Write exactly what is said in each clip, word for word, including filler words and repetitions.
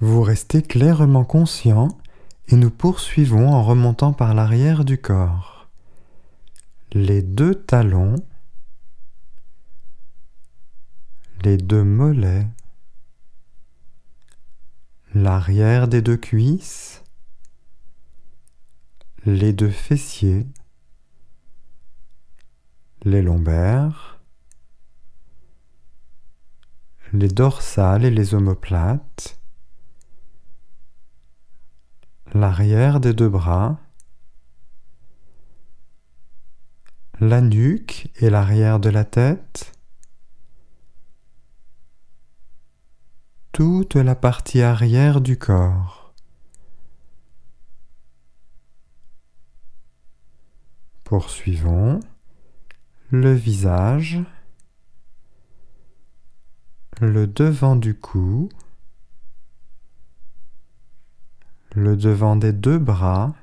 Vous restez clairement conscient et nous poursuivons en remontant par l'arrière du corps. Les deux talons, les deux mollets, l'arrière des deux cuisses, les deux fessiers, les lombaires, les dorsales et les omoplates, l'arrière des deux bras, la nuque et l'arrière de la tête, toute la partie arrière du corps. Poursuivons le visage, le devant du cou, le devant des deux bras,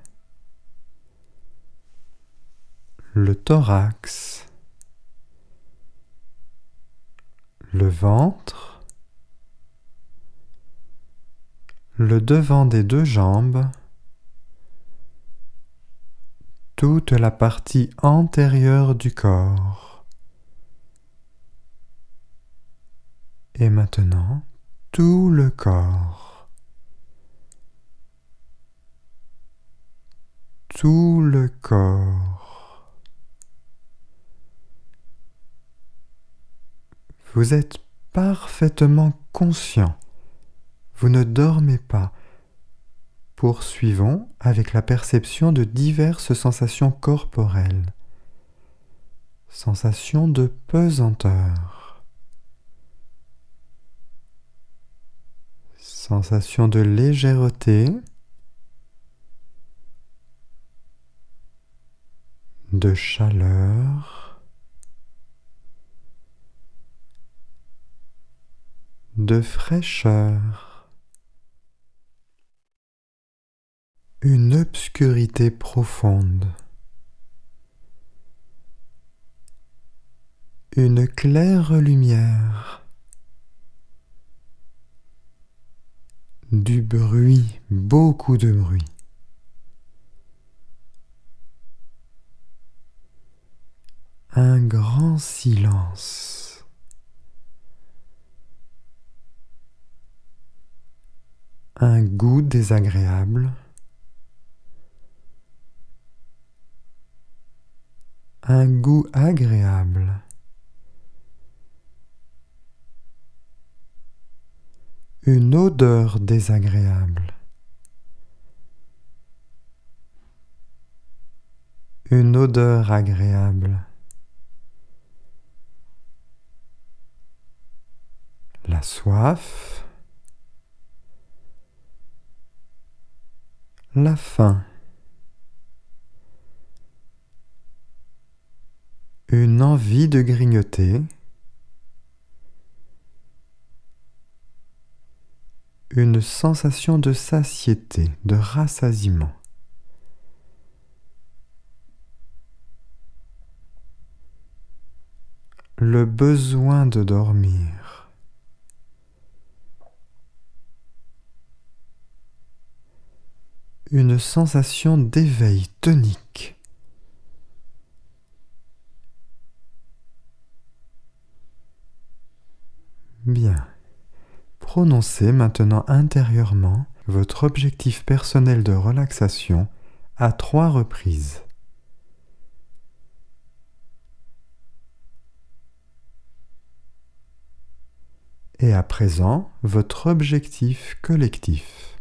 le thorax, le ventre, le devant des deux jambes, toute la partie antérieure du corps. Et maintenant, tout le corps. Tout le corps. Vous êtes parfaitement conscient. Vous ne dormez pas. Poursuivons avec la perception de diverses sensations corporelles. Sensations de pesanteur. Sensation de légèreté. De chaleur. De fraîcheur. Une obscurité profonde. Une claire lumière. Du bruit, beaucoup de bruit. Un grand silence. Un goût désagréable. Un goût agréable. Une odeur désagréable. Une odeur agréable. La soif. La faim. Une envie de grignoter. Une sensation de satiété, de rassasiement. Le besoin de dormir. Une sensation d'éveil tonique. Bien. Prononcez maintenant intérieurement votre objectif personnel de relaxation à trois reprises. Et à présent, votre objectif collectif.